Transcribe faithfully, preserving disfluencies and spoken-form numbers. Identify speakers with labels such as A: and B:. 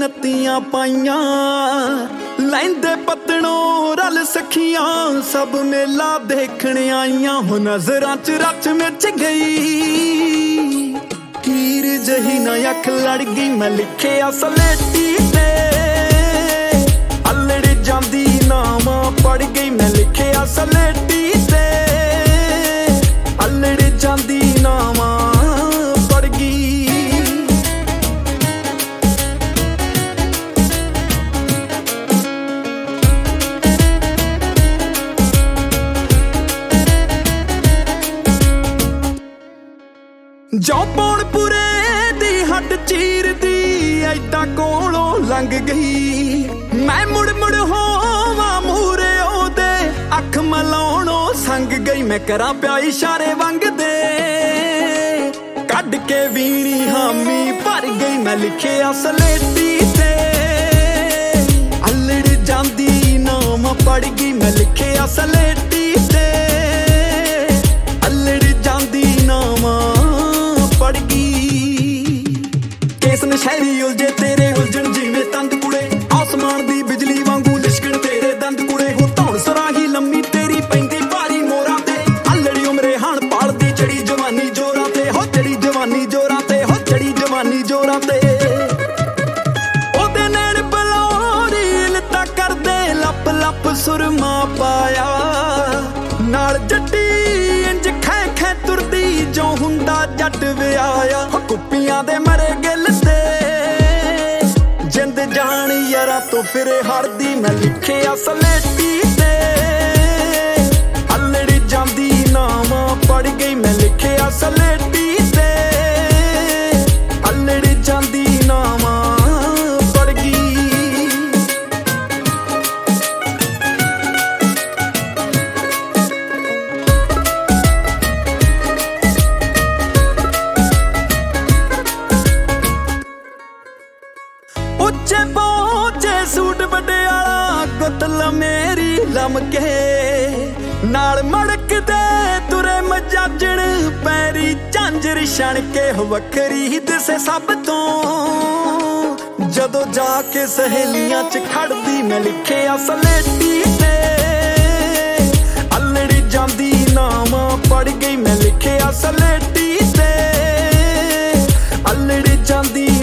A: नत्तियां पाइयां लैंदे पतनों रल सखियां सब मेला देखण आईयां हो नजरां च रच मिच गई हीर जही ना अख लड़ गई मैं लिखिया सलेटी ते अल्लड़ जांदी नामा पड़ गई मैं लिखिया सलेटी ते अल्लड़ जांदी नामा पड़ गई। जो पौनपुरे दी हट चीर दी ऐदा कोलों लंघ गई मैं मुड़ मुड़ होवा मूरे ओदे अख मलाउणों संग गई मैं करा प्या इशारे वंग दे कड के वीणी हामी भर गई मैं लिखिया सलेटी ते अल्लड़ जांदी नाम पड़ गई मैं लिखिया सलेटी ते अल्लड़ जांदी नाम पड़ गई। केस नशहरी उलझे तेरे उलझण जिवें तंद कुड़े आसमान दी बिजली वांगू लिशकण तेरे दंद कुड़े हो धौण सराही लम्मी तेरी पैंदी भारी मोरां ते अल्लड़ी उमरे हाण पालदी चढ़ी जवानी जोरां ते हो चढ़ी जवानी जोरां ते हो चढ़ी जवानी जोरां ते ओदे नैण बलौरी लता करदे लप लप सुरमा पाया नाल जट्टी इंज खै खै तुरदी जो हुंदा जट विआया कुप्पियां दे मरे गिल ते जिंद जान यारा तो फिरे हरदी मैं लिखिया सलेटी ते अल्लड़ जांदी नामा पड़ गई मैं लिखिया सलेटी ते अल्लड़ जांदी नामा पड़ गई। उच्चे पहुंचे सूट बटियाला गुतल मेरी लमके नाल मड़क दे तुरे मजाजण पैरी झांजर छण के वखरी दिसे सब तो जदों जाके सहेलियां च खड़दी मैं लिखिया सलेटी ते अल्लड़ जांदी नामा पड़ गई मैं लिखिया सलेटी ते अल्लड़ जांदी